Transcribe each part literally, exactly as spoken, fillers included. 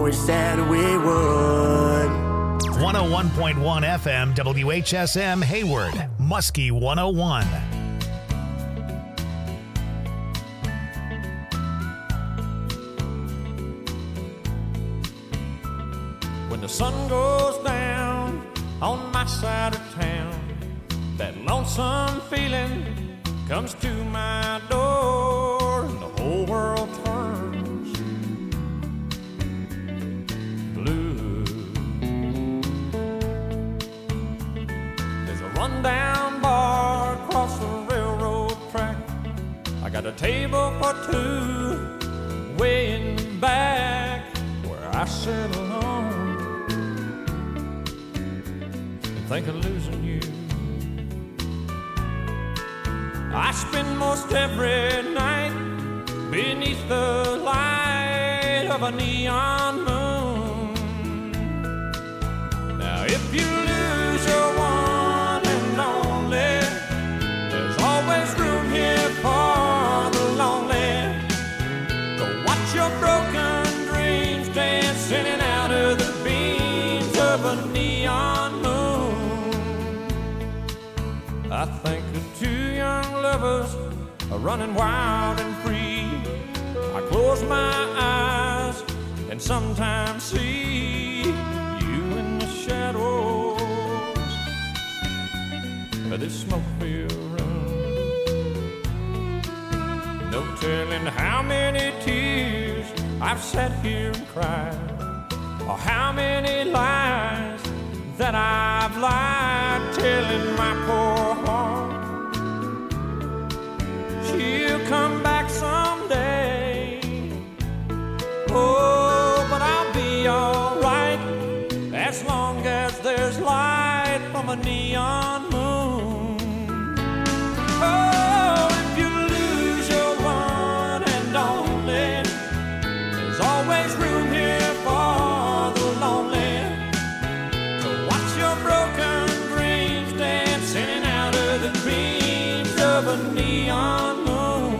always said we would. one oh one point one F M, W H S M, Hayward, Muskie one oh one. When the sun goes down on my side of town, that lonesome feeling comes to my door, and the whole world turns blue. There's a rundown bar across the railroad track. I got a table for two way in the back where I sit alone and think of losing you. I spend most every night beneath the light of a neon moon. Now if you lose your one and only, there's always room here for the lonely. Go watch your broken dreams dance in and out of the beams of a neon moon. I think of two young lovers are running wild and free. I close my eyes and sometimes see you in the shadows of this smoke-filled room. No telling how many tears I've sat here and cried, or how many lies that I've lied, telling my poor heart she'll come back someday. Oh, but I'll be alright as long as there's light from a neon moon. Oh, if you lose your one and only, there's always room here for the lonely. To watch your broken dreams dance in and out of the beams of a neon moon.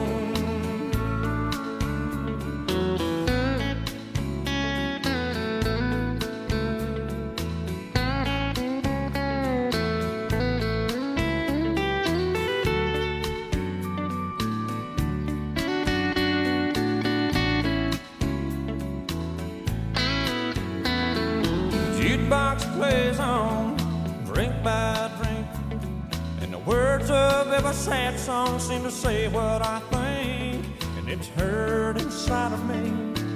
Jukebox plays on, drink by drink, and the words of every sad song seem to say what I think, and it's hurt inside of me.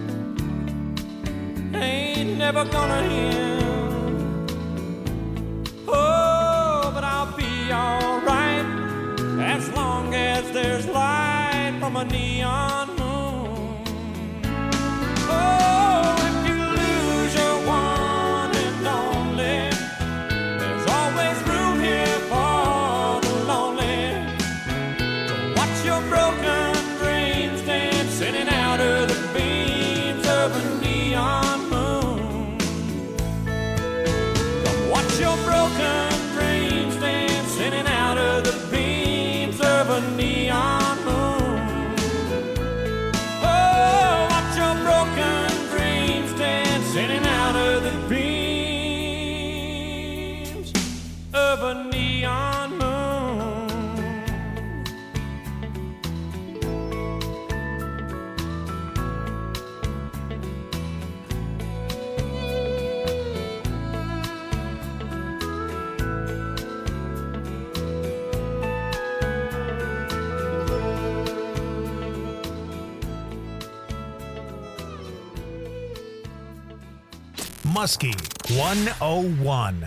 Ain't never gonna end. Oh, but I'll be alright as long as there's light from a neon moon. Oh, if you lose your one and only, there's always room here for the lonely. To watch your broken dreams dance in and out of the beams of a neon moon. Come watch your broken dreams dance in and out of the beams of a neon moon. Oh, watch your broken dreams dance in and out of the beams of a neon moon. Muskie one oh one.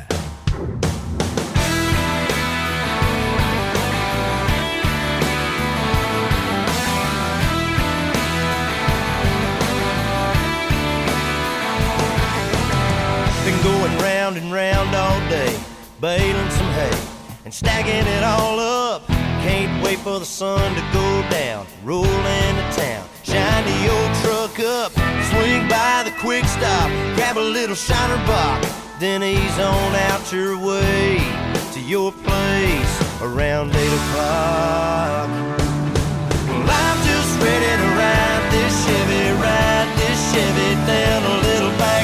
Been going round and round all day, baling some hay and stacking it all up. Can't wait for the sun to go down, roll into town, shine the old truck up, swing by the quick stop, grab a little shiner box, then ease on out your way to your place around eight o'clock. Well, I'm just ready to ride this Chevy, ride this Chevy down a little back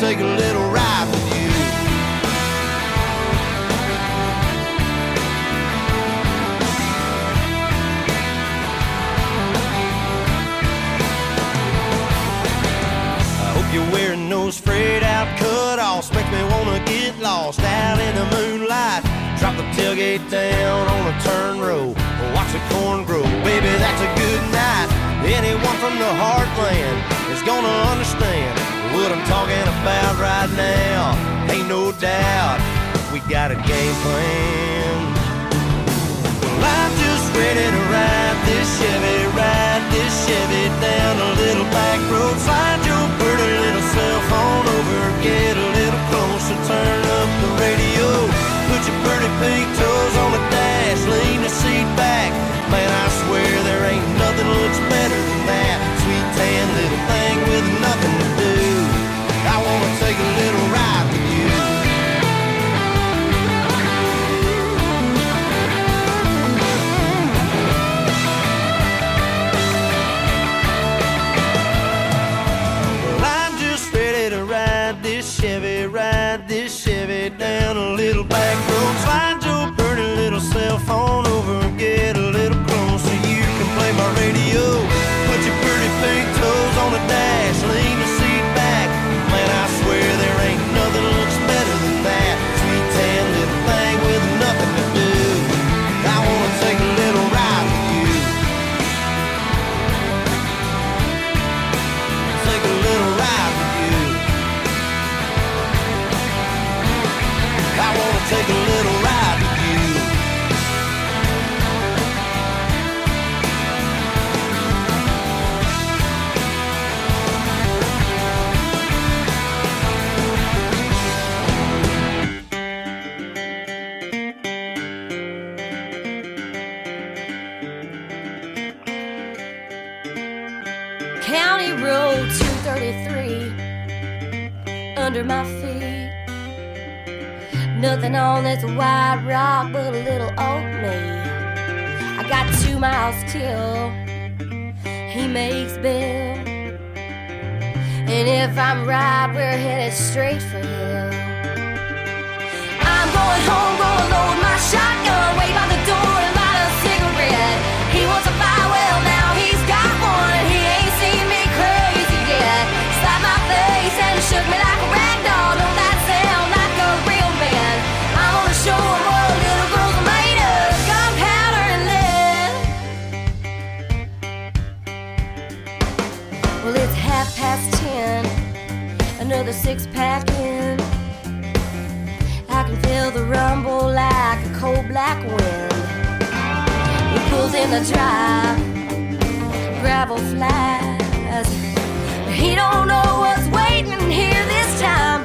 take a little ride with you. You're wearing those frayed out cut-offs, makes me wanna get lost out in the moonlight. Drop the tailgate down on a turn row, watch the corn grow. Baby, that's a good night. Anyone from the heartland is gonna understand what I'm talking about right now. Ain't no doubt we got a game plan. Well, I'm just ready to ride this Chevy, ride this Chevy down a little back road. Slide your pretty little cell phone over, get a little closer, turn up the radio. Put your pretty pink toes on the dash, lean the seat back. Man, I swear there ain't nothing looks better than that sweet tan little thing with nothing to do. I wanna take a little ride with you. Chevy, ride this Chevy down a little back road. Slide your pretty little cell phone over and get a little closer. You can play my radio. Put your pretty pink toes on the dash, lean the seat back. Man, I swear there ain't nothing looks better than that sweet tan little thing with nothing to do. I wanna take a little ride with you. Take a little ride with you. I wanna take a little ride with you. County Road two thirty-three under my feet. Nothing on this white rock but a little old me. I got two miles till he makes Bill. And if I'm right, we're headed straight for him. I'm going home, gonna load my shotgun, wait by the door and light a cigarette. He wants a fire, well now he's got one, and he ain't seen me crazy yet. Slapped my face and shook me like a rag doll. Don't that sound like a real man? I'm gonna show him what little girls are made of, gunpowder and lead. Well, it's half past ten, another six-pack in. I can feel the rumble like a cold black wind. He pulls in the drive, gravel flies. He don't know what's waiting here this time.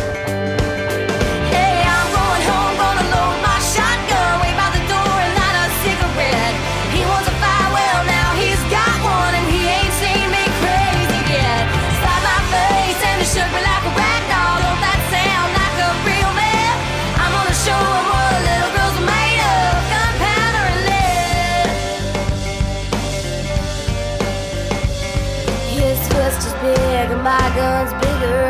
Hey, I'm going home, gonna load my shotgun, wait by the door and light a cigarette. He wants a fire, well now he's got one, and he ain't seen me crazy yet. Slapped my face and he shook me like a rag doll. Don't that sound like a real man? I'm gonna show him what little girls are made of, gunpowder and lead. His fist is big and my gun's bigger.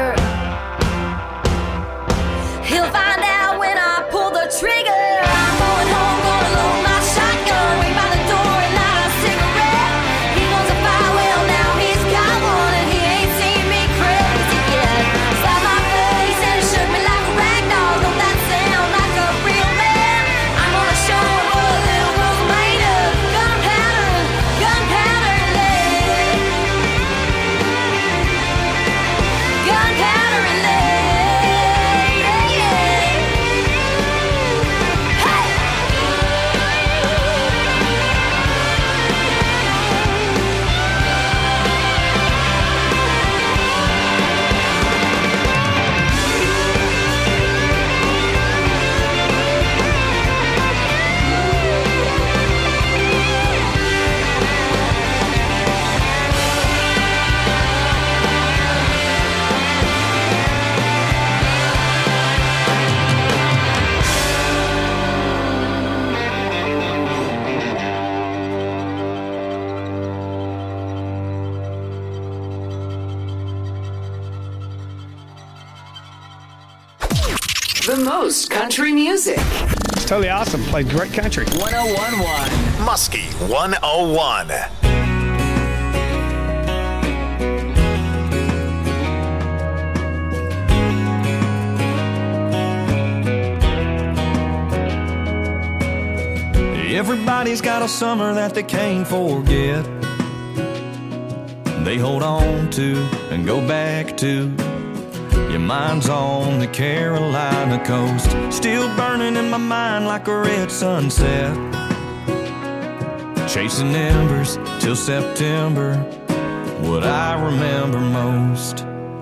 He'll find out when I pull the trigger. I'm going home, gonna load my shotgun, wait by the door and light a cigarette. He wants a fire, well now he's got one, and he ain't seen me crazy yet. Slapped my face and he shook me like a rag doll. Don't that sound like a real man? I'm gonna show him what little girls are made of, gunpowder, gunpowder and lead. Gunpowder. The most country music. It's totally awesome. Played great country. one oh one point one. Muskie one oh one. Everybody's got a summer that they can't forget. They hold on to and go back to. Your mind's on the Carolina coast, still burning in my mind like a red sunset. Chasing embers till September, what I remember most.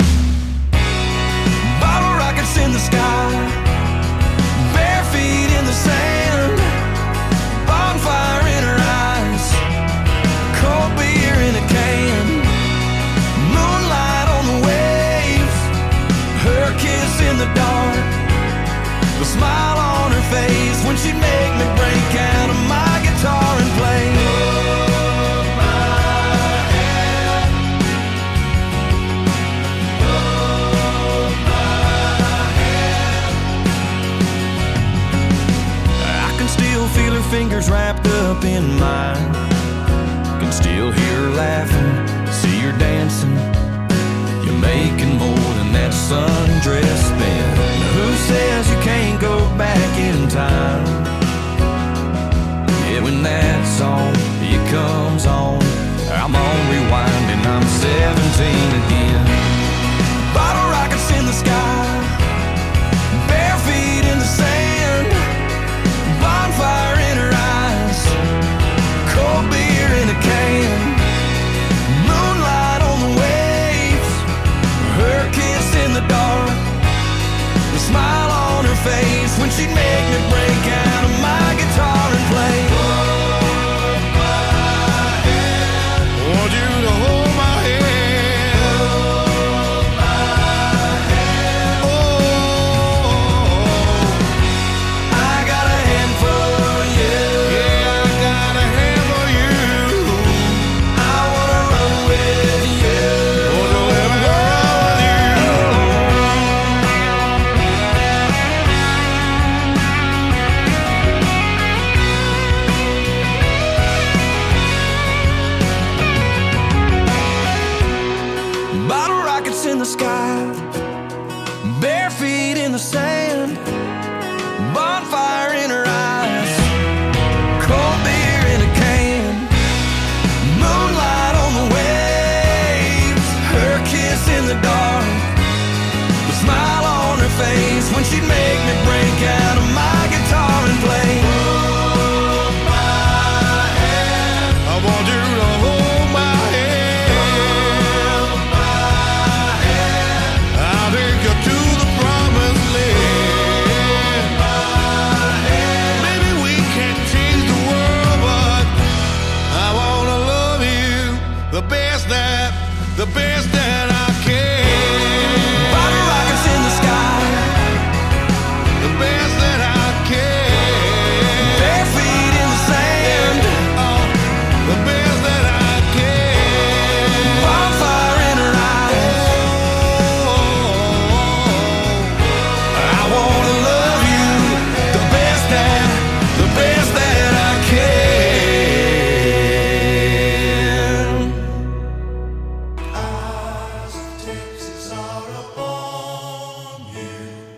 Bottle rockets in the sky, bare feet in the sand, bonfire in her eyes, cold beer in a can, moonlight on the waves, her kiss in the dark, the smile on her face when she'd make me break out of my guitar and play. Hold my hand, hold my hand. I can still feel her fingers wrapped up in mine, can still hear her laughing, see her dancing. You're making more than that sundress spent. Who says you can't go back in time? Yeah, when that song, it comes on, I'm on rewind and I'm seventeen again. Bottle rockets in the sky, bare feet in the sand, bonfire in her eyes, cold beer in a can, moonlight on the waves, her kiss in the dark, the smile on her face when she'd make me break out of my guitar and play. Hold my hand, want you to hold my hand, hold my hand. Oh, I got a hand for you. Yeah, I got a hand for you. I wanna run with you. Want to let me run with you. Bottle rockets in the sky, bare feet in the sand, bonfire in her eyes, cold beer in a can, moonlight on the waves, her kiss in the dark, the smile on her face when she'd make me break out of my guitar and play. Hold my hand, I want you to hold my hand, hold my hand. I'll take you to the promised land. Hold my hand. Maybe we can't change the world, but I wanna love you the best that, the best that I can. Bottle rockets in the sky, the best that I can. Bare feet in the sand, oh, the best that I can. Bonfire in her eyes, oh, I wanna love you the best that, the best that I can. Eyes of Texas are upon you.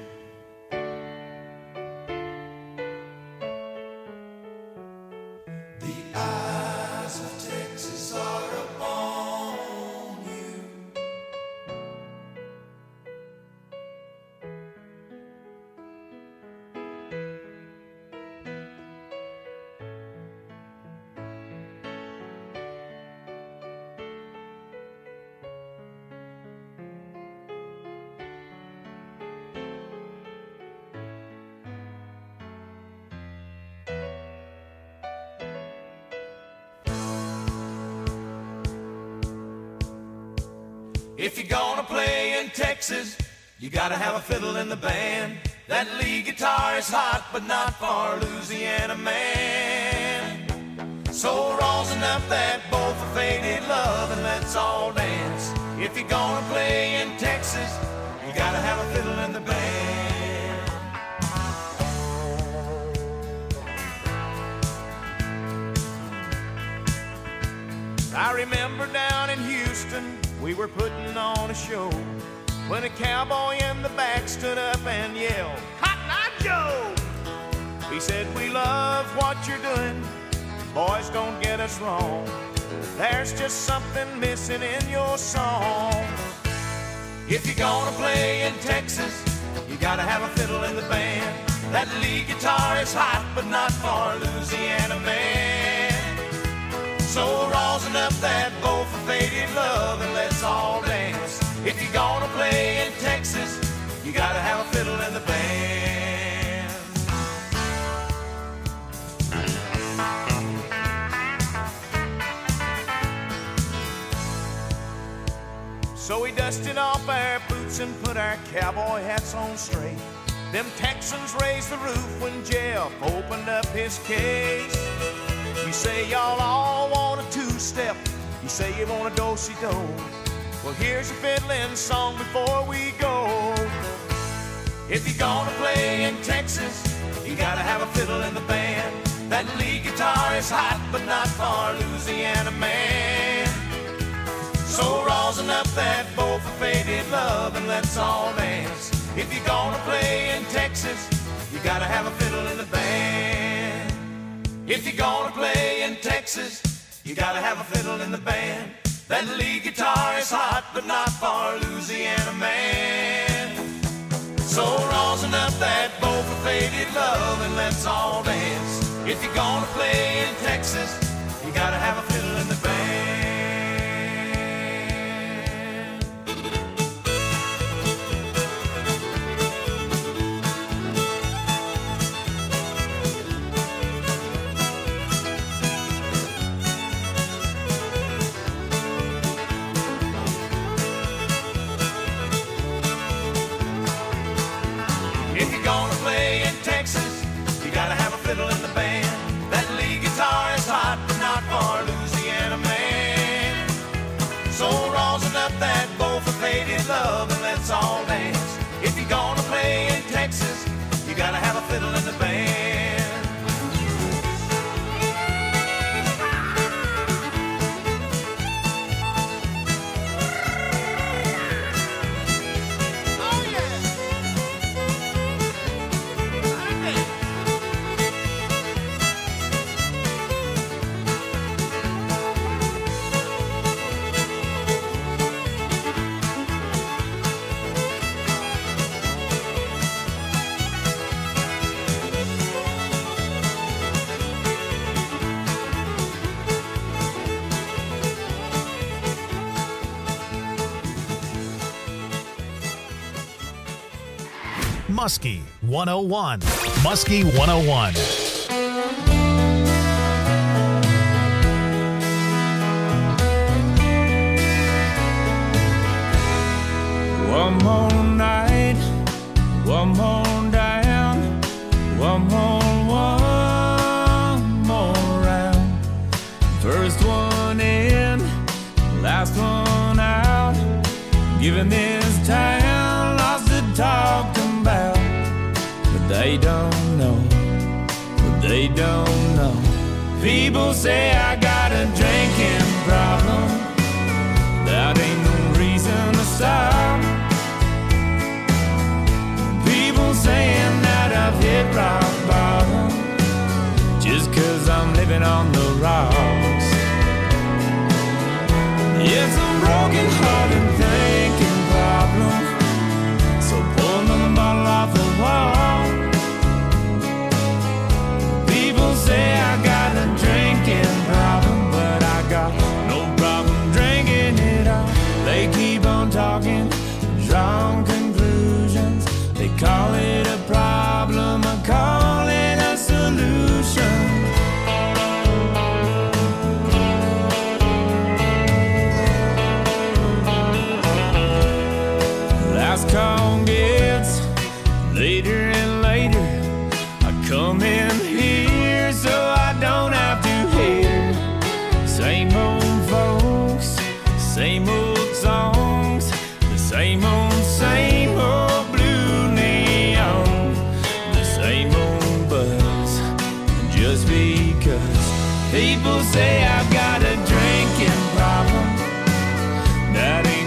The eyes of Texas are upon you. If you're gonna play in Texas, you gotta have a fiddle in the band. That lead guitar is hot, but not for Louisiana man. So rosin up that bowl for faded love and let's all dance. If you're gonna play in Texas, you gotta have a fiddle in the band. we were putting on a show when a cowboy in the back stood up and yelled, "Cotton Eye Joe!" He said, "We love what you're doing. Boys, don't get us wrong. There's just something missing in your song. If you're gonna play in Texas, you gotta have a fiddle in the band. That lead guitar is hot, but not for Louisiana man. So rosin up that bow for faded love and let's all dance. If you're gonna play in Texas, you gotta have a fiddle in the band." So we dusted off our boots and put our cowboy hats on straight. Them Texans raised the roof when Jeff opened up his case. You say y'all all want a two-step. You say you want a do-si-do. Well, here's your fiddling song before we go. If you're gonna play in Texas, you gotta have a fiddle in the band. That lead guitar is hot, but not for Louisiana man. So rosin up that bow for faded love and let's all dance. If you're gonna play in Texas, you gotta have a fiddle in the band. If you're gonna play in Texas, you gotta have a fiddle in the band. That lead guitar is hot, but not for Louisiana man. So rosin up that bow for faded love and let's all dance. If you're gonna play in Texas, you gotta have a fiddle in the band. If you're gonna play in Texas, you gotta have a fiddle in the band. That lead guitar is hot, but not for Louisiana man. So rosin up that bow for faded love and let's all dance. If you're gonna play in Texas, you gotta have a fiddle in the band. Muskie one oh one. Muskie one oh one. One more night, one more down, one more, one more round. First one in, last one out. Giving this town lots to talk about. But they don't know, but they don't know. People say I got a drinking problem. That ain't no reason to stop. People saying that I've hit rock bottom just cause I'm living on the rocks. It's a broken hearted thinking problem. So pull another bottle off the wall. People say I got a drinking problem, but I got no problem drinking it all. They keep on talking, drawing conclusions. They call it a problem, I call it a solution. Last call gets later and later. I come in here so I don't have to hear same old folks, same old songs, the same old, same old blue neon, the same old buzz. Just because people say I've got a drinking problem, that ain't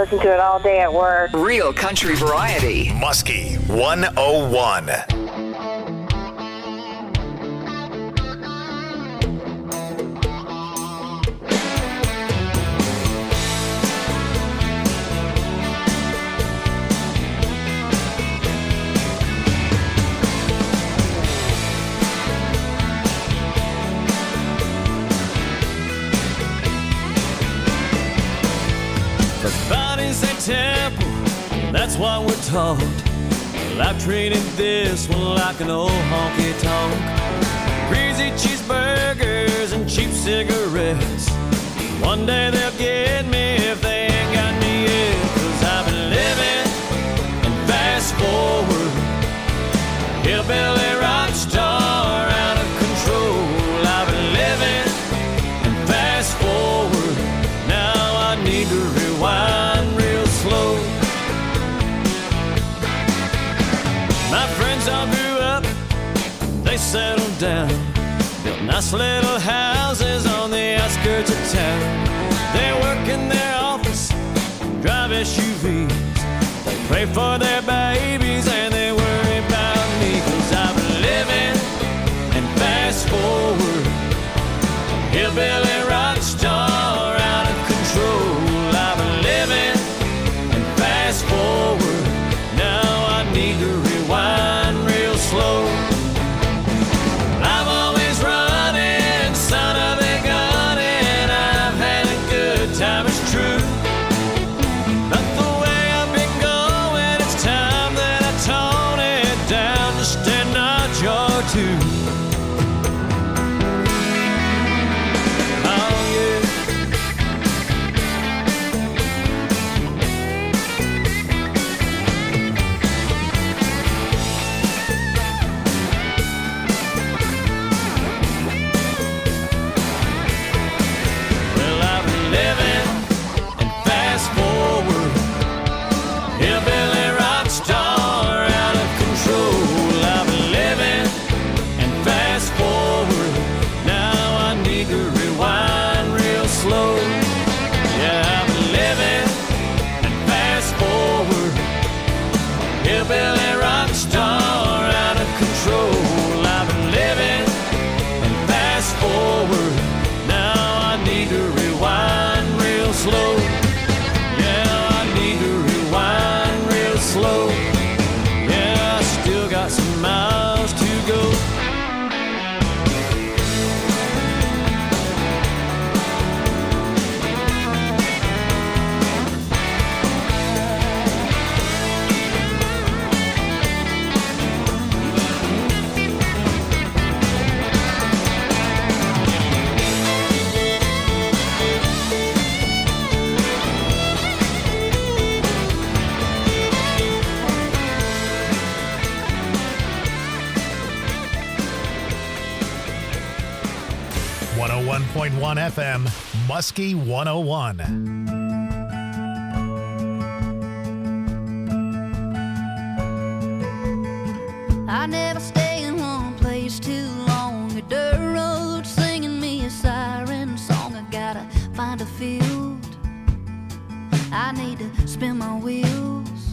listen to it all day at work. Real country variety. Muskie one oh one. Body's a temple, that's what we're taught. Well, I've treated this one like an old honky-tonk. Greasy cheeseburgers and cheap cigarettes. One day they'll get me if they ain't got me yet. Cause I've been living and fast forward. Hillbilly rock star out of control. I've been living and fast forward. Now I need to rewind real slow. My friends all grew up, they settled down, built nice little houses on the outskirts of town. They work in their office, drive S U Vs. They pray for their babies and they worry about me. Cause I've been living and fast forward. Hillbilly rock star out of control. I've been living and fast forward. Now I need to rewind real slow. I'm always running, son of a gun, and I've had a good time, it's true. But the way I've been going, it's time that I tone it down just a notch or two. Hillbilly rock star out of control. I've been living and fast forward. Now I need to rewind real slow. Yeah, I need to rewind real slow. Yeah, I still got some miles to go. one oh one point one F M, Muskie one oh one. I never stay in one place too long. A dirt road singing me a siren song. I gotta find a field. I need to spin my wheels.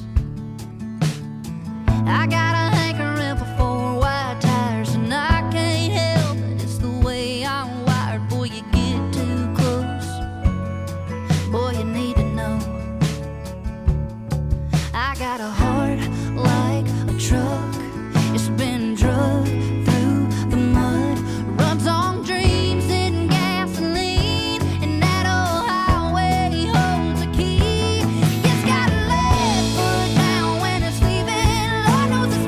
I got a hankering for four wide tires, and I can't help it. It's the way I'm wired. Boy, you get too close. Boy, you need to know. I got a heart like a truck. It's been drugged through the mud, runs on dreams and gasoline, and that old highway holds a key. It's got a left foot down when it's leaving. Lord knows it's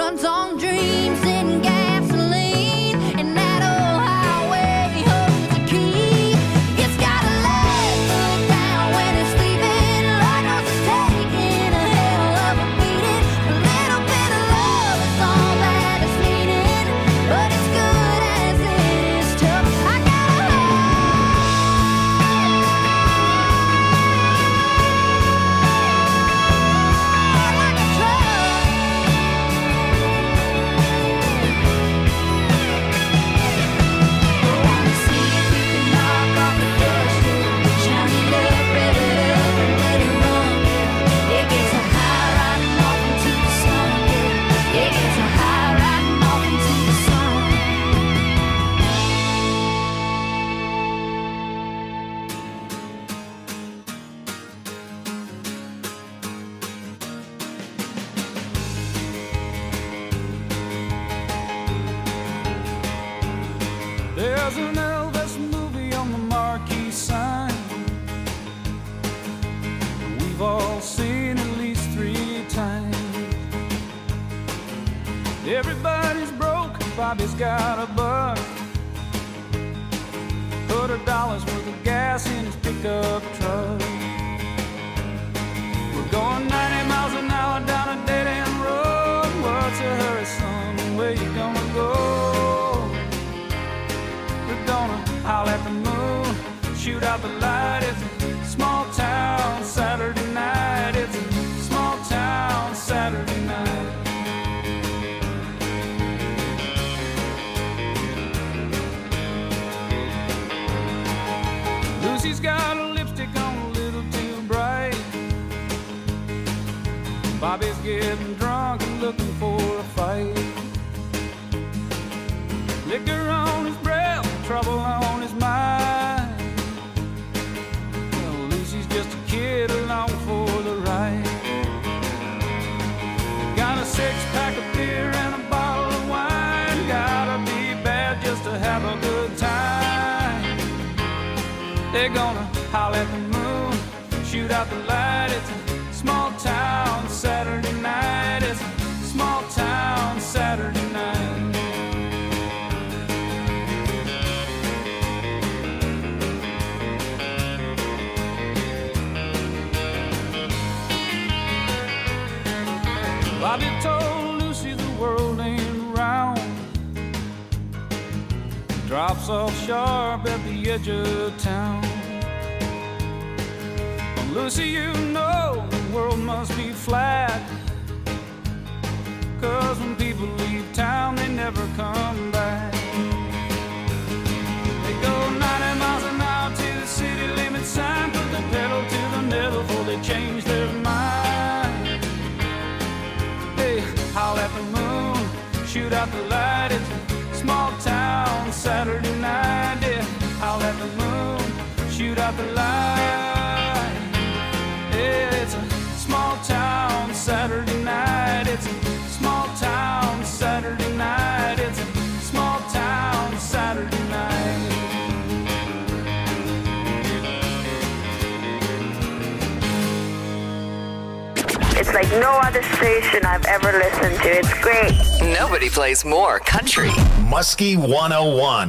runs on dreams and gasoline, and that old highway holds the key. It's got a leg foot down when it's sleeping. Lord knows it's taking a hell of a beating. A little bit of love is all that it's needing, but it's good as it is tough. I got a heart like a truck. I wanna see if you can knock off the dust. Shine it up, rev it up, and let it run. Yeah. It gets a high riding off into the sun. Yeah. It gets a high riding off into the sun. There's an Elvis movie on the marquee sign. We've all seen at least three times. Everybody's broke, Bobby's got a buck. Put a dollar's worth of gas in his pickup truck. We're going ninety miles an hour down a dead-end road. What's a hurry, son? Where you gonna go? We're gonna howl at the moon, shoot out the light. It's a small town Saturday night. It's a small town Saturday night. Lucy's got a lipstick on a little too bright. Bobby's getting drunk and looking for a fight. Liquor on his breath, trouble on his mind. Well, Lucy's just a kid along for the ride. Got a six-pack of beer and a bottle of wine. Gotta be bad just to have a good time. They're gonna howl at the moon, shoot out the light. It's a small town Saturday night. It's a small town Saturday night. Bobby told Lucy the world ain't round. Drops off sharp at the edge of town. Well, Lucy, you know the world must be flat. Cause when people leave town, they never come back. They go ninety miles an hour to the city limit sign. Put the pedal to the metal before they change their mind. They howl at the moon, shoot out the light. It's a small town Saturday night. Yeah, howl at the moon, shoot out the light. Yeah, it's a small town Saturday night. It's a small town Saturday night. It's a small town Saturday night. It's like no other station I've ever listened to. It's great. Nobody plays more country. Muskie one oh one.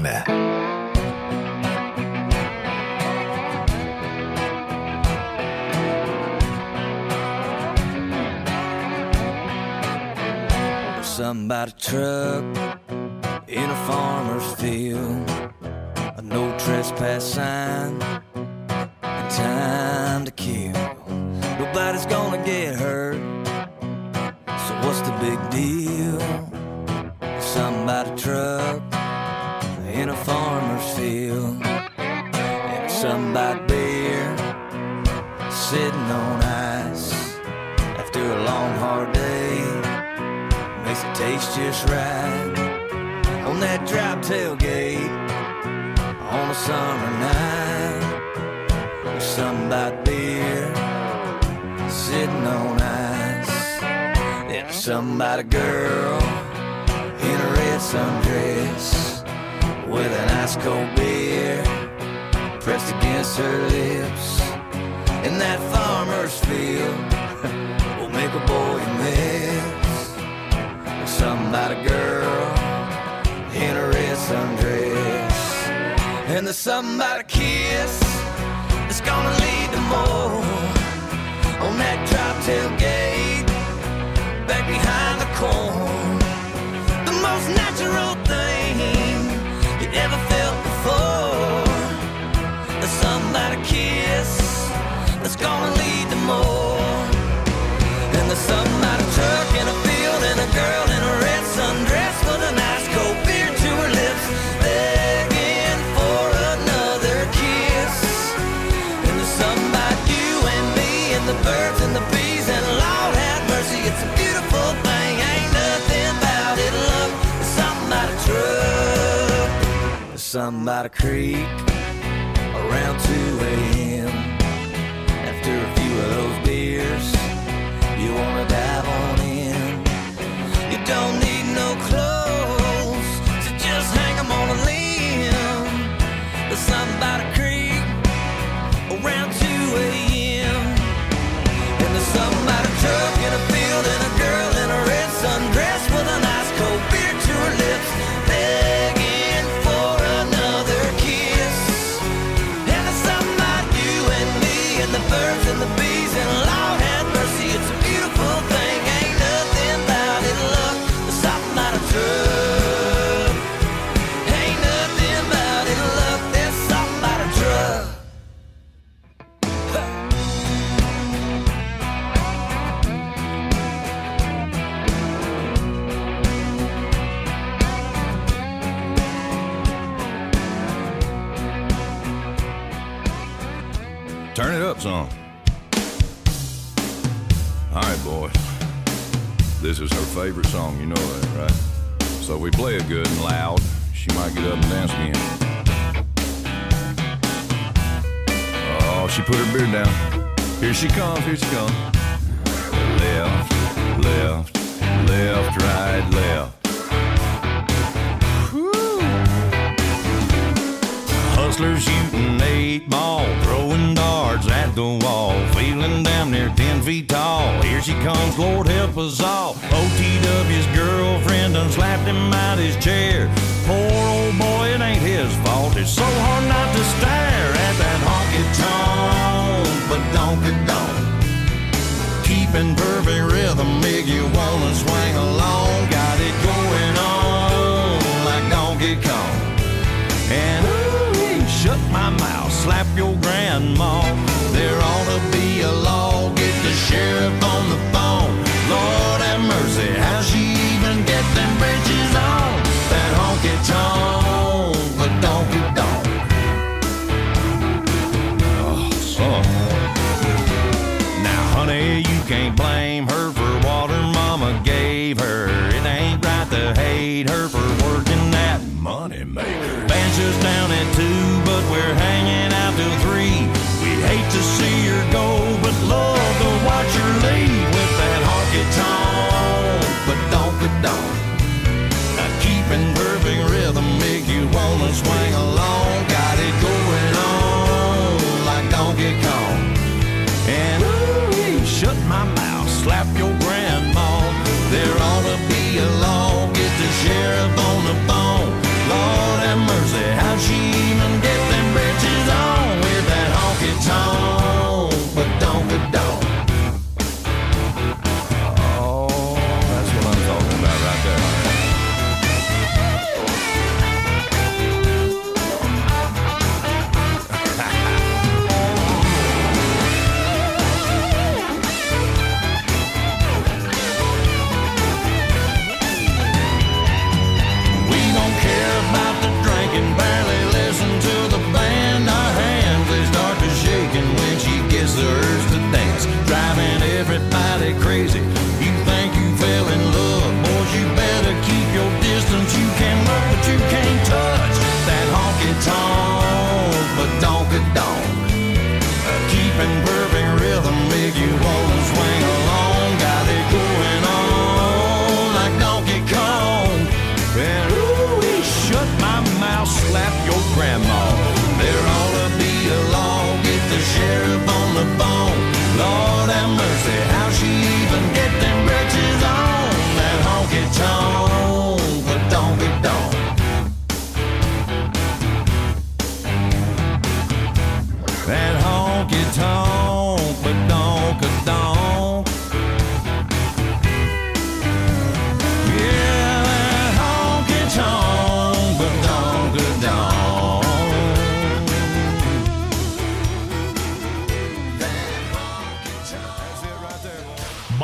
Something about a truck in a farmer's field, a no trespass sign, and time to kill. Nobody's gonna get hurt, so what's the big deal? Something about a truck in a farmer's field, and something about beer sitting on ice after a long hard day. Makes it taste just right on that drop tailgate on a summer night. There's something about beer sitting on ice. There's something about a girl in a red sundress with an ice cold beer pressed against her lips. In that farmer's field will make a boy miss. something about a girl in a red sundress. And there's something about a kiss that's gonna lead to more. On that drop tailgate, back behind the corn, the most natural thing you ever felt before. There's something about a kiss that's gonna lead to more. And there's something about a truck in a field and a girl in a red sundress with a nice cold beer to her lips, begging for another kiss. And there's something about you and me and the birds and the bees, and Lord have mercy, it's a beautiful thing. Ain't nothing about it, love. There's something about a truck. There's something about a creek around two a.m. After a few of those beers, you wanna dive on in. You don't need no clothes, so just hang 'em on a limb. There's something about a creek around two a.m. And there's something about a truck in a field and a girl in a red sundress with a nice cold beer to her lips, begging for another kiss. And there's something about you and me and the birds and the bees, and Lord have mercy, it's a beautiful thing. Ain't nothing about it, love. There's something about a truck. Ain't nothing about it, love. There's something about a truck. Turn it up some. All right, boys. This is her favorite song, you know that, right? So we play it good and loud. She might get up and dance again. Oh, she put her beard down. Here she comes, here she comes. Left, left, left, right, left. Hustlers shooting eight ball, throwing darts at the wall, feeling damn near ten feet tall. Here she comes, Lord help us all. O T W's girlfriend done slapped him out his chair. Poor old boy, it ain't his fault. It's so hard not to stare at that honky-tonk, but donky-donk. Keeping perfect rhythm, make you wanna swing along. Got it going on like Donkey Kong. And shut my mouth, slap your grandma. There ought to be a law, get the sheriff on the phone. Lord have mercy, how she even get them britches on? That honky-tonk, but donkey-donk. Oh, son. Now, honey, you can't blame her for what her mama gave her. It ain't right to hate her for working that money maker. Band's just down at two, but we're hanging out till three. We'd hate to see her go, but love to watch her leave with that honky-tonk, but donky-donk. Now keeping perfect rhythm make you wanna swing along. Got it going on like Donkey Kong. And ooh, shut my mouth, slap your grandma. There ought to be a law, get the sheriff on the phone. Lord have mercy, how'd she even get them britches on with that honky-tonk, but donky-donk? Oh, that's what I'm talking about right there.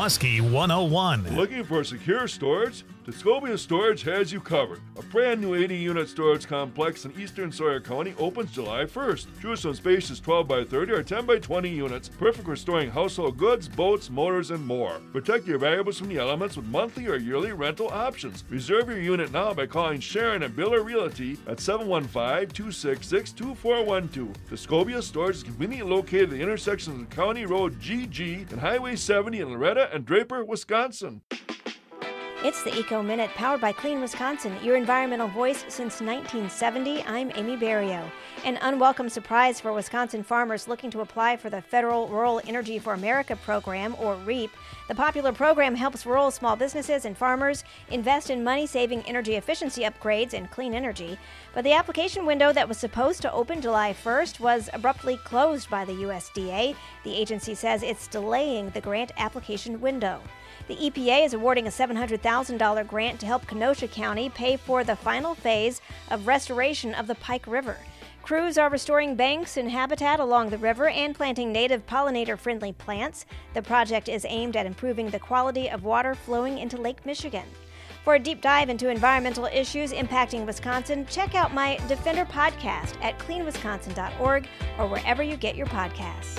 Muskie one oh one. Looking for secure storage? Tuscobia Storage has you covered. A brand new eighty unit storage complex in eastern Sawyer County opens July first. Choose from spacious twelve by thirty or ten by twenty units, perfect for storing household goods, boats, motors, and more. Protect your valuables from the elements with monthly or yearly rental options. Reserve your unit now by calling Sharon at Biller Realty at seven one five, two six six, two four one two. Tuscobia Storage is conveniently located at the intersection of County Road G G and Highway seventy in Loretta and Draper, Wisconsin. It's the Eco Minute, powered by Clean Wisconsin, your environmental voice since nineteen seventy. I'm Amy Barrio. An unwelcome surprise for Wisconsin farmers looking to apply for the Federal Rural Energy for America program, or REAP. The popular program helps rural small businesses and farmers invest in money-saving energy efficiency upgrades and clean energy. But the application window that was supposed to open July first was abruptly closed by the U S D A. The agency says it's delaying the grant application window. The E P A is awarding a seven hundred thousand dollars grant to help Kenosha County pay for the final phase of restoration of the Pike River. Crews are restoring banks and habitat along the river and planting native pollinator-friendly plants. The project is aimed at improving the quality of water flowing into Lake Michigan. For a deep dive into environmental issues impacting Wisconsin, check out my Defender podcast at clean wisconsin dot org or wherever you get your podcasts.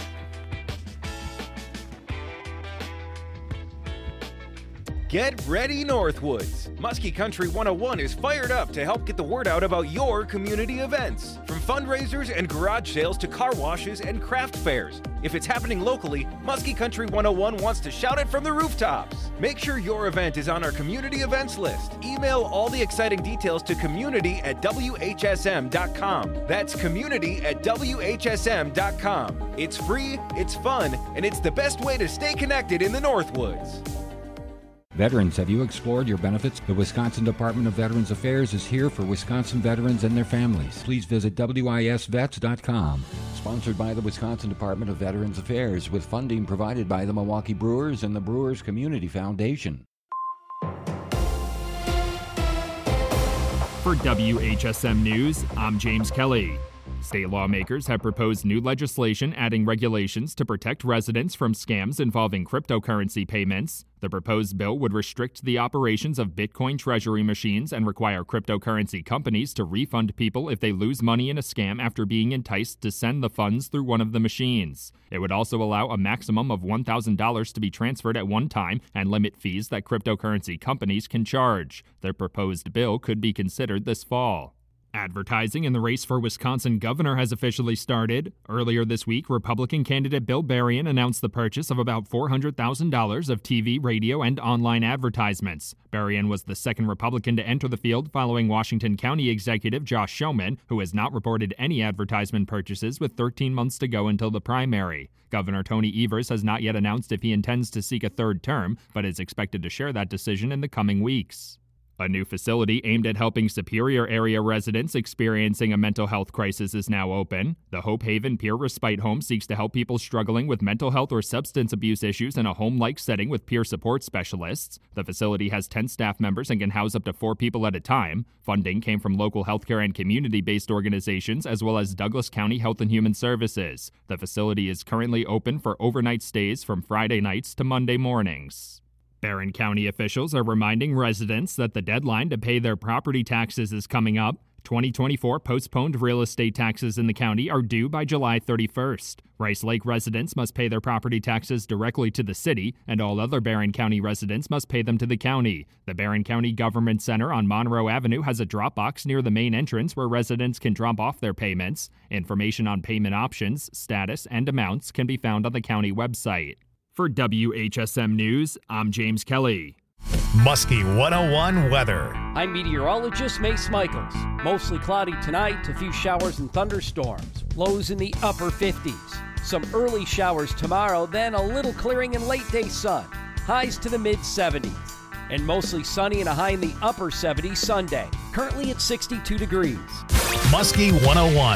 Get ready, Northwoods! Muskie Country one oh one is fired up to help get the word out about your community events. From fundraisers and garage sales to car washes and craft fairs. If it's happening locally, Muskie Country one oh one wants to shout it from the rooftops. Make sure your event is on our community events list. Email all the exciting details to community at W H S M dot com. That's community at W H S M dot com. It's free, it's fun, and it's the best way to stay connected in the Northwoods. Veterans, have you explored your benefits? The Wisconsin Department of Veterans Affairs is here for Wisconsin veterans and their families. Please visit W I S vets dot com. Sponsored by the Wisconsin Department of Veterans Affairs, with funding provided by the Milwaukee Brewers and the Brewers Community Foundation. For W H S M News, I'm James Kelly. State lawmakers have proposed new legislation adding regulations to protect residents from scams involving cryptocurrency payments. The proposed bill would restrict the operations of Bitcoin treasury machines and require cryptocurrency companies to refund people if they lose money in a scam after being enticed to send the funds through one of the machines. It would also allow a maximum of one thousand dollars to be transferred at one time and limit fees that cryptocurrency companies can charge. The proposed bill could be considered this fall. Advertising in the race for Wisconsin governor has officially started. Earlier this week, Republican candidate Bill Berrien announced the purchase of about four hundred thousand dollars of T V, radio, and online advertisements. Berrien was the second Republican to enter the field following Washington County Executive Josh Schoeman, who has not reported any advertisement purchases with thirteen months to go until the primary. Governor Tony Evers has not yet announced if he intends to seek a third term, but is expected to share that decision in the coming weeks. A new facility aimed at helping Superior area residents experiencing a mental health crisis is now open. The Hope Haven Peer Respite Home seeks to help people struggling with mental health or substance abuse issues in a home-like setting with peer support specialists. The facility has ten staff members and can house up to four people at a time. Funding came from local healthcare and community-based organizations as well as Douglas County Health and Human Services. The facility is currently open for overnight stays from Friday nights to Monday mornings. Barron County officials are reminding residents that the deadline to pay their property taxes is coming up. twenty twenty-four postponed real estate taxes in the county are due by July thirty-first. Rice Lake residents must pay their property taxes directly to the city, and all other Barron County residents must pay them to the county. The Barron County Government Center on Monroe Avenue has a drop box near the main entrance where residents can drop off their payments. Information on payment options, status, and amounts can be found on the county website. For W H S M News, I'm James Kelly. Muskie one oh one weather. I'm meteorologist Mace Michaels. Mostly cloudy tonight, a few showers and thunderstorms. Lows in the upper fifties. Some early showers tomorrow, then a little clearing and late day sun. Highs to the mid seventies. And mostly sunny and a high in the upper seventies Sunday. Currently at sixty-two degrees. Muskie one oh one.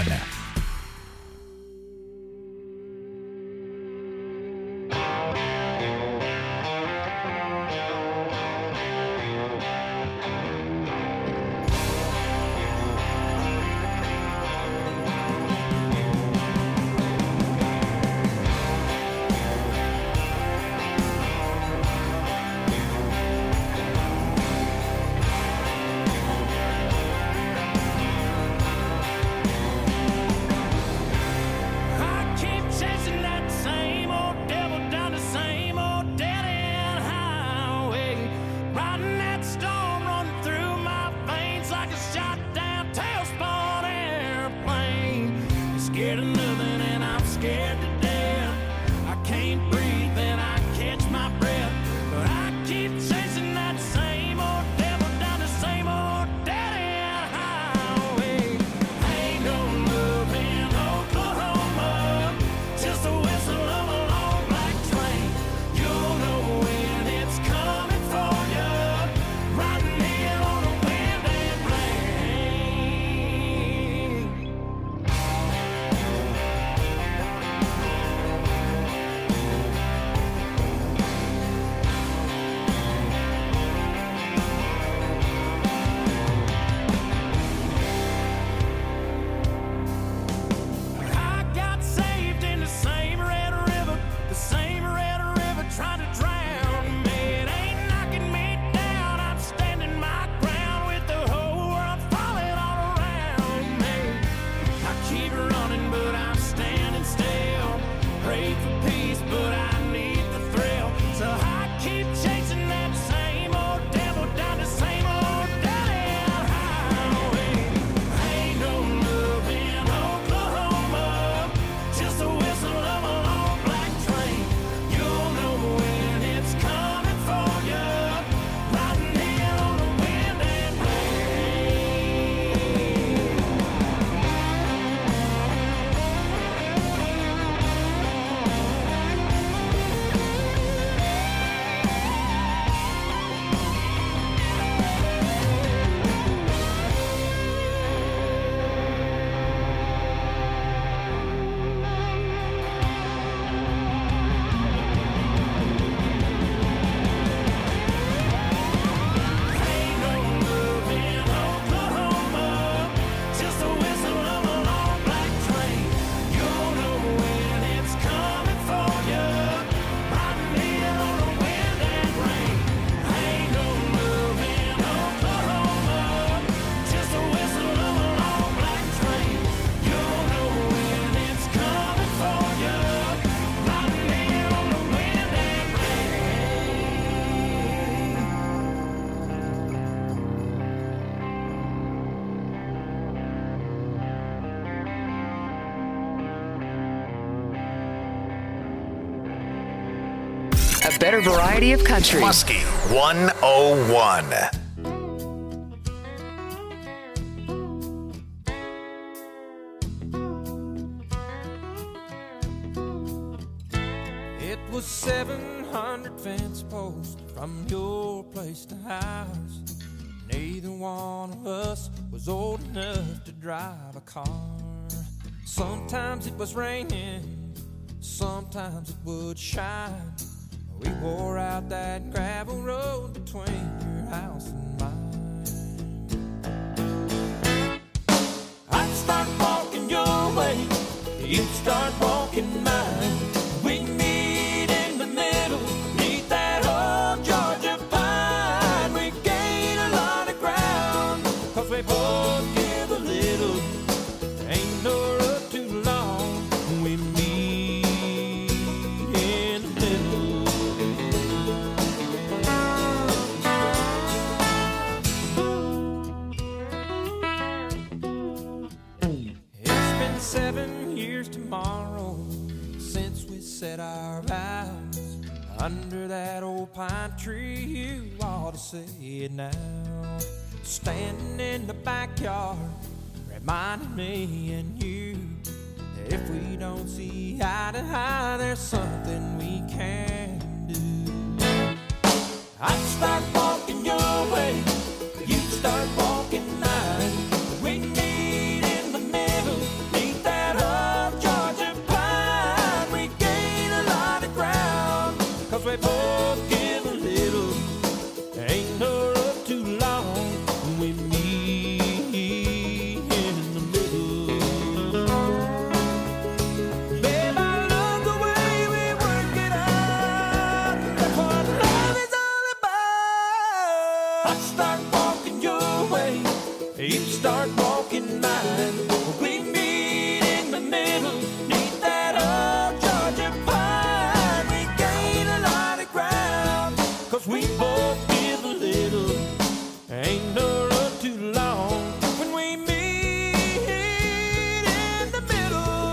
A better variety of country. Muskie one oh one. It was seven hundred fence posts from your place to house. Neither one of us was old enough to drive a car. Sometimes it was raining, sometimes it would shine. We wore out that gravel road between your house and mine. I'd start walking your way, you'd start walking mine. We meet in the middle, neath that old Georgia pine. We gain a lot of ground, cause we both give a little. Ain't no road too long, we meet in the middle. It's been seven years tomorrow since we said our vows under that old pine tree. You ought to say it now. Standing in the backyard, reminding me and you that if we don't see eye to eye, there's something we can do. I'd start walking your way, you'd start walking mine. We meet in the middle, neath that old Georgia pine. We gain a lot of ground, cause we both give a little. Ain't no road too long, we meet in the middle. Babe, I love the way we work it out. That's what love is all about. I'd start walking your way, you'd start walking mine. We meet in the middle, neath that old Georgia pine. We gain a lot of ground, cause we both give a little. Ain't no road too long when we meet in the middle.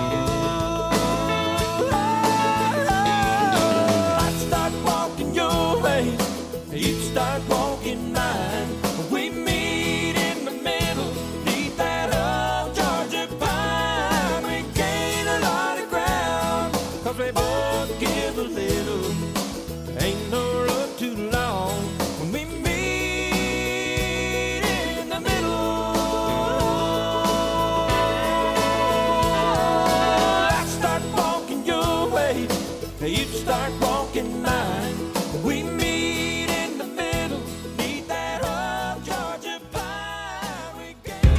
I'd start walking your way, you'd start walking mine. We meet in the middle, neath that old Georgia pine. We gain a lot of ground, cause we both give a little. Ain't no road too long when we meet in the middle. I start walking your way, you'd start walking mine. We meet in the middle, neath that old Georgia pine. We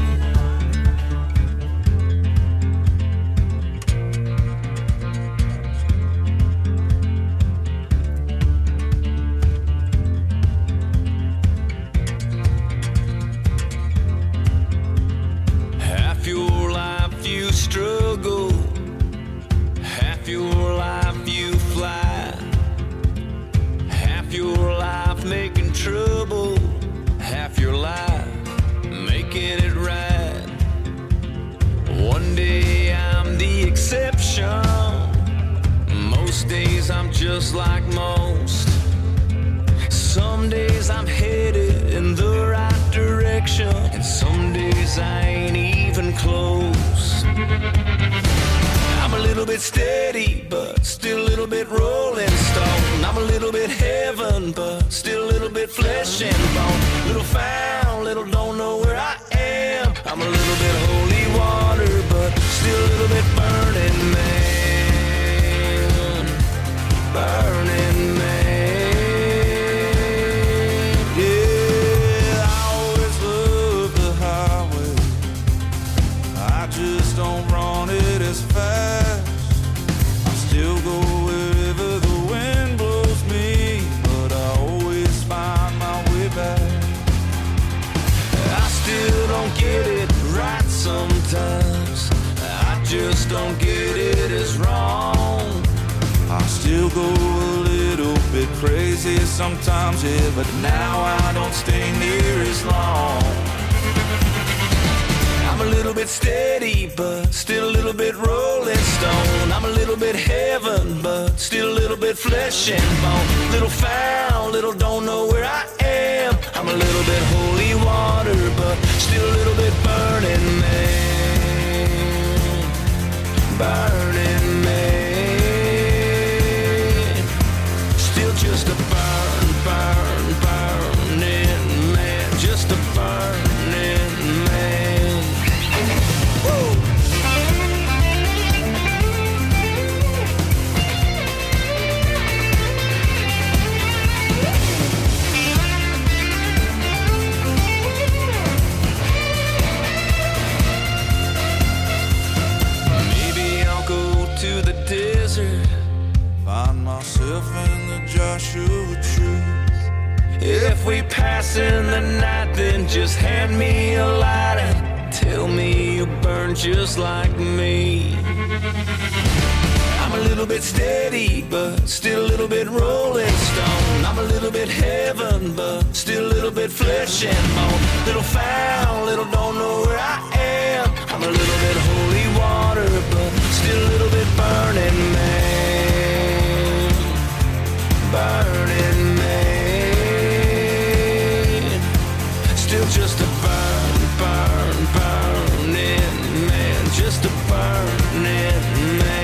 Half your life you struggle, half your life you fly, half your life making trouble, half your life making it right. One day I'm the exception, most days I'm just like most. Some days I'm headed in the right direction, and some days I ain't even close. I'm a little bit steady, but still a little bit rolling stone. I'm a little bit heaven, but still a little bit flesh and bone. Little found, little don't know where I am. I'm a little bit holy water, but still a little bit burning man. Burning man. Yeah, I always love the highway. I just don't run it as fast. I still go wherever the wind blows me, but I always find my way back. I still don't get it right sometimes. I just don't get it as wrong. I still go a little bit crazy sometimes, yeah, but now I don't stay near as long. I'm a little bit bit steady, but still a little bit rolling stone. I'm a little bit heaven, but still a little bit flesh and bone. Little foul, little don't know where I am. I'm a little bit holy water, but still a little bit burning man. Burning man. Still just a burn, burn, burning man. Just a burning man. Woo! To the desert, find myself in the Joshua trees. If we pass in the night, then just hand me a lighter. Tell me you burn just like me. I'm a little bit steady, but still a little bit rolling stone. I'm a little bit heaven, but still a little bit flesh and bone. Little foul, little don't know where I am. I'm a little bit holy water, but still a little bit burning man. Burning man. Still just a burn, burn, burning man. Just a burning man.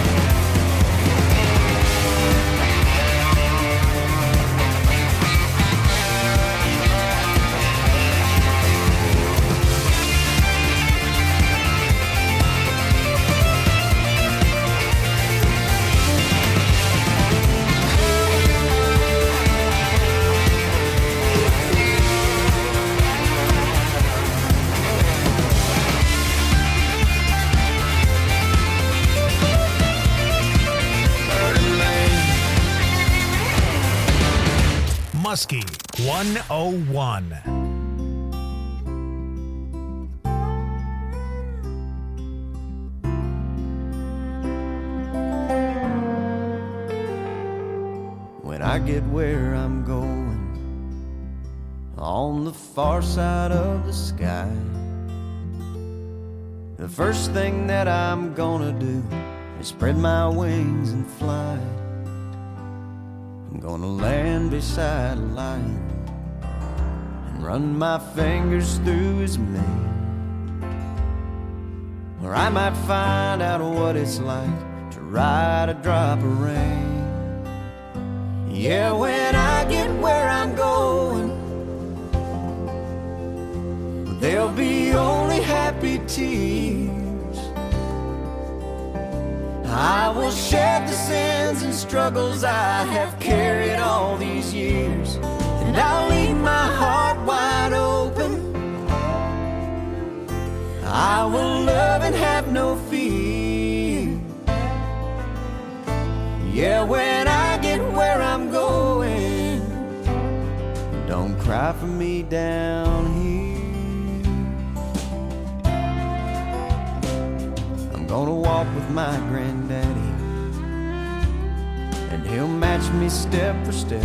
Muskie one oh one. When I get where I'm going, on the far side of the sky, the first thing that I'm gonna do is spread my wings and fly. I'm gonna land beside a lion and run my fingers through his mane, where I might find out what it's like to ride a drop of rain. Yeah, when I get where I'm going, there'll be only happy tears. I will shed the sins and struggles I have carried all these years, and I'll leave my heart wide open. I will love and have no fear. Yeah, when I get where I'm going, don't cry for me down here. I'm gonna walk with my granddaddy, and he'll match me step for step,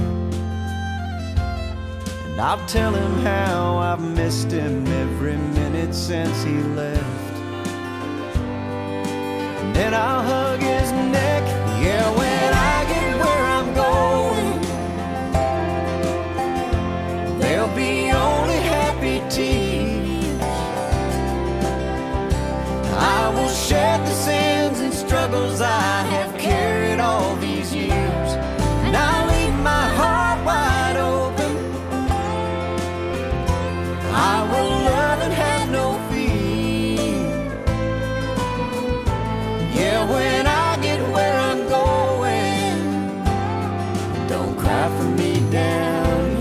and I'll tell him how I've missed him every minute since he left. And then I'll hug his neck. Yeah, when I get where I'm going, there'll be only happy tears. I will shed the sins and struggles I have carried all these years, and I'll leave my heart wide open. I will love and have no fear. Yeah, when I get where I'm going, don't cry for me down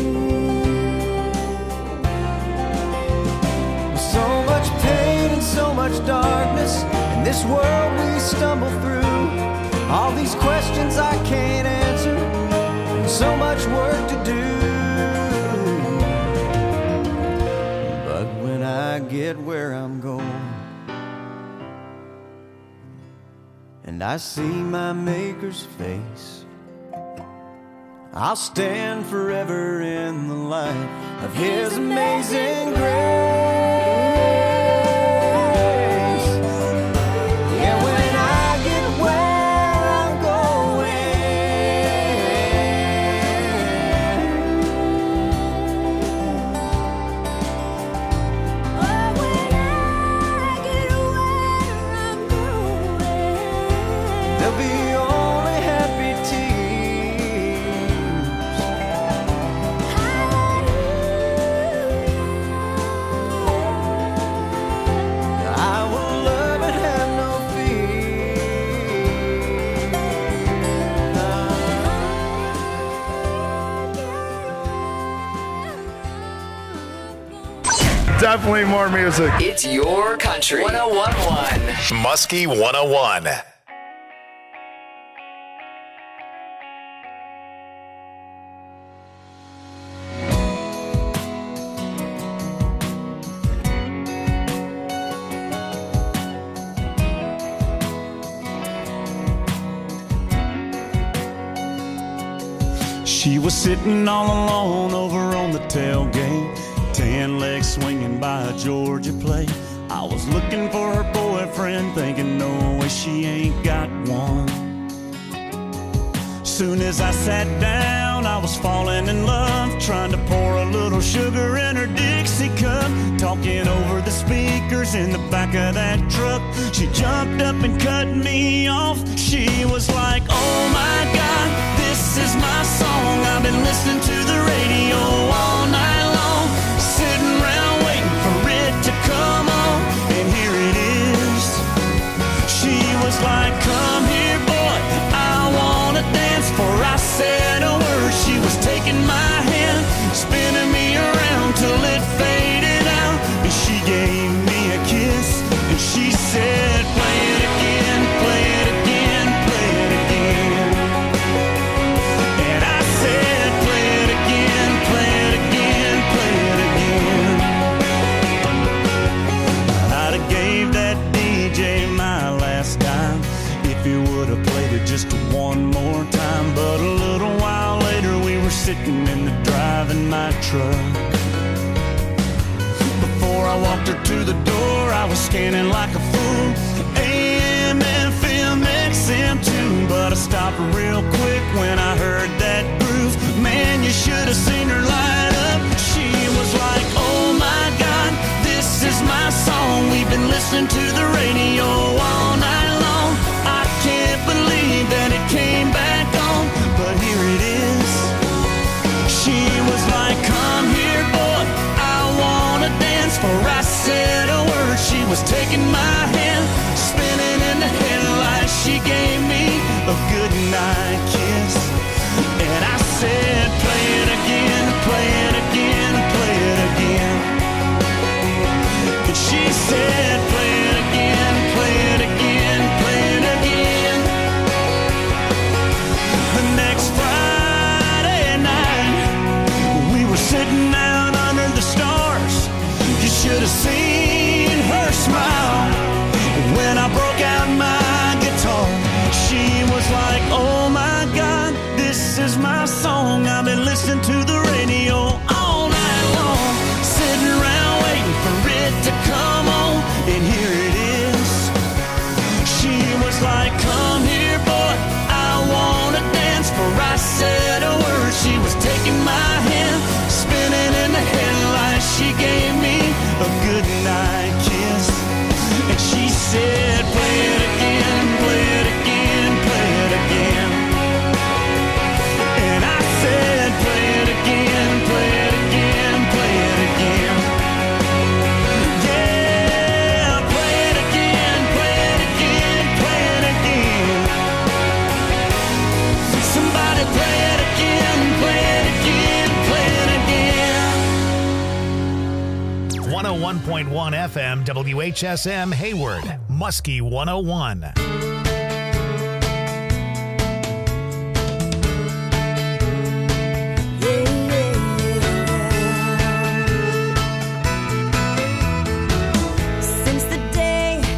here. So much pain and so much darkness in this world we stumble through. All these questions I can't answer, and so much work to do. But when I get where I'm going, and I see my Maker's face, I'll stand forever in the light of His amazing grace. Definitely more music. It's your country. one oh one point one. Muskie one oh one. She was sitting all alone over on the tailgate, tan legs swinging by a Georgia plate. I was looking for her boyfriend, thinking no way she ain't got one. Soon as I sat down, I was falling in love, trying to pour a little sugar in her Dixie cup, talking over the speakers in the back of that truck. She jumped up and cut me off. She was like, oh my God, this is my song. I've been listening to the radio all night long, sitting around waiting for it to come on, and here it is. She was like, come here, boy, I wanna dance. Before I said a word, she was taking my hand, spinning me around till it faded out, and she gave me a kiss, and she said, play it again, play it again, play it again. And I said, play it again, play it again, play it again. I'd have gave that D J my last dime if he would have played it just one more time. But a little while later we were sitting in the drive in my truck. Before I walked her to the door, I was scanning like a fool, A M, F M, X M too. But I stopped real quick when I heard that groove. Man, you should have seen her light up. She was like, oh my God, this is my song. We've been listening to the radio all night long. I can't believe that it came back on, but here it is. She was like, come here, boy, I wanna dance. For I said a word, she was taking my hand, spinning in the headlights. She gave me a good night kiss, and I said, play it again, play it again, play it again. And she said, play it again, play it again, play it again. The next Friday night, we were sitting out under the stars. You should have seen her smile when I broke out my guitar. She was like, oh my God, this is my song. I've been listening to the radio all night long, sitting around waiting for it to come on, and here it is. She was like, come here, boy, I wanna dance. For I said a word, she was taking my hand, spinning in the headlights. She gave me a good night kiss, and she said, play it again, play it again, play it again. And I said, play it again, play it again, play it again. Yeah, play it again, play it again, play it again. Somebody play it again, play it again, play it again. one oh one point one F M, W H S M, Hayward, Muskie one oh one.